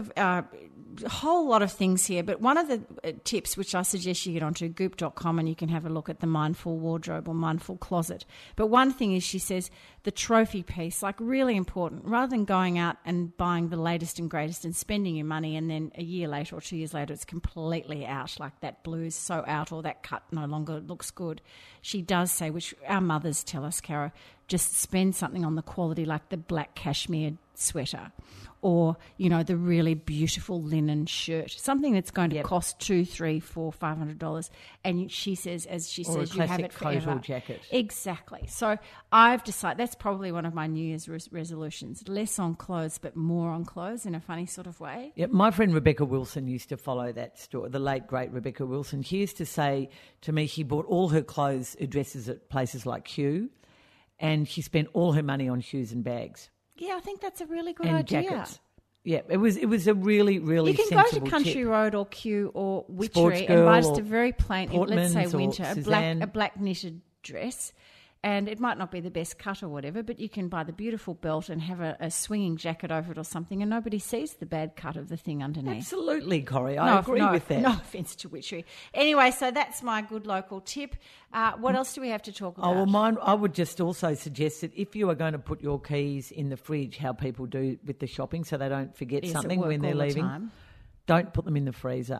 a whole lot of things here. But one of the tips, which I suggest you get onto Goop.com, and you can have a look at the mindful wardrobe or mindful closet. But one thing is, she says, the trophy piece, like really important. Rather than going out and buying the latest and greatest and spending your money, and then a year later or 2 years later it's completely out, like that blue's so out or that cut no longer looks good. She does say, which our mothers tell us, Cara, just spend something on the quality, like the black cashmere sweater, or the really beautiful linen shirt, something that's going to cost $200, $300, $400, $500. And she says, you have it forever. Or jacket. Exactly. So I've decided that's probably one of my New Year's resolutions: less on clothes, but more on clothes, in a funny sort of way. Yeah, my friend Rebecca Wilson used to follow that store, the late great Rebecca Wilson. She used to say to me, she bought all her clothes, her dresses at places like Kew, and she spent all her money on shoes and bags. Yeah, I think that's a really good and idea. Jackets. Yeah, it was a really, really You can sensible go to Country tip. Road or Kew or Sports Witchery Girl and buy just or a very plain, let's say Portman's or winter, Suzanne. a black knitted dress. And it might not be the best cut or whatever, but you can buy the beautiful belt and have a swinging jacket over it or something, and nobody sees the bad cut of the thing underneath. Absolutely, Corrie. I agree with that. No offence to Witchery. Anyway, so that's my good local tip. What else do we have to talk about? Oh, well, mine, I would just also suggest that if you are going to put your keys in the fridge, how people do with the shopping so they don't forget something when they're leaving, don't put them in the freezer.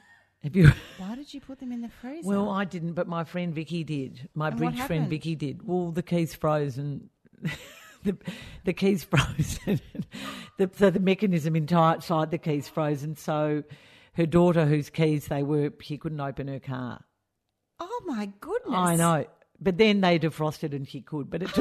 Why did you put them in the freezer? Well, I didn't, but my friend Vicky did. My bridge friend Vicky did. Well, the keys froze and the keys froze. So the mechanism inside the key's frozen. So her daughter, whose keys they were, she couldn't open her car. Oh, my goodness. I know. But then they defrosted and she could. But it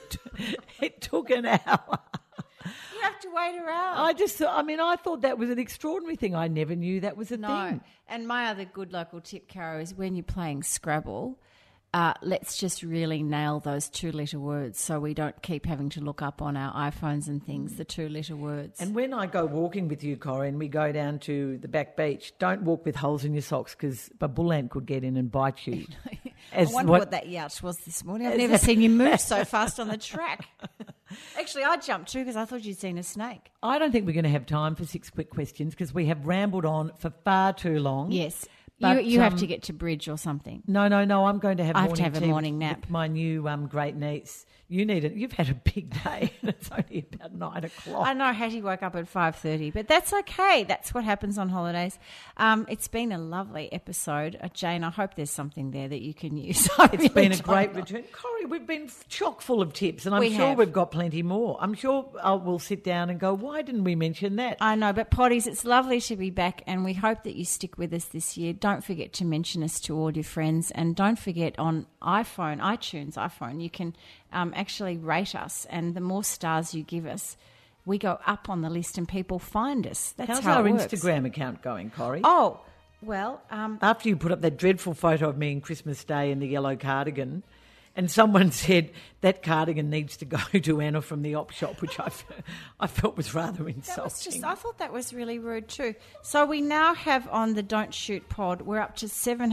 took an hour. You have to wait around. I thought that was an extraordinary thing. I never knew that was a thing. And my other good local tip, Caro, is when you're playing Scrabble, let's just really nail those 2-letter words so we don't keep having to look up on our iPhones and things, the 2-letter words. And when I go walking with you, Corrie, and we go down to the back beach, don't walk with holes in your socks because a bull ant could get in and bite you. I wonder what that yacht was this morning. I've never seen you move so fast on the track. Actually, I jumped too because I thought you'd seen a snake. I don't think we're going to have time for 6 quick questions because we have rambled on for far too long. Yes. But, you have to get to bridge or something. No. I'm going to have I have morning to have a tea morning with nap. my new great niece. You need it. You've had a big day. It's only about 9 o'clock. I know Hattie woke up at 5:30, but that's okay. That's what happens on holidays. It's been a lovely episode. Jane, I hope there's something there that you can use. It's been a great return. Corrie, we've been chock full of tips, and I'm sure we've got plenty more. I'm sure we'll sit down and go, why didn't we mention that? I know, but Potties, it's lovely to be back, and we hope that you stick with us this year. Don't forget to mention us to all your friends, and don't forget on iTunes, you can actually rate us, and the more stars you give us, we go up on the list and people find us. That's How's how our it works. Instagram account going, Corrie? Oh, well... after you put up that dreadful photo of me on Christmas Day in the yellow cardigan, and someone said that cardigan needs to go to Anna from the op shop, which I felt was rather insulting. I thought that was really rude too. So we now have on the Don't Shoot pod, we're up to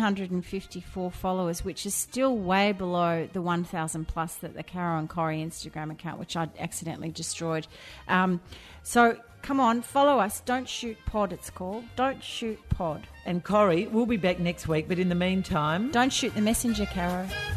754 followers, which is still way below the 1,000 plus that the Caro and Corrie Instagram account, which I accidentally destroyed. So come on, follow us. Don't Shoot Pod, it's called. Don't Shoot Pod. And Corrie, we'll be back next week, but in the meantime... Don't shoot the messenger, Caro.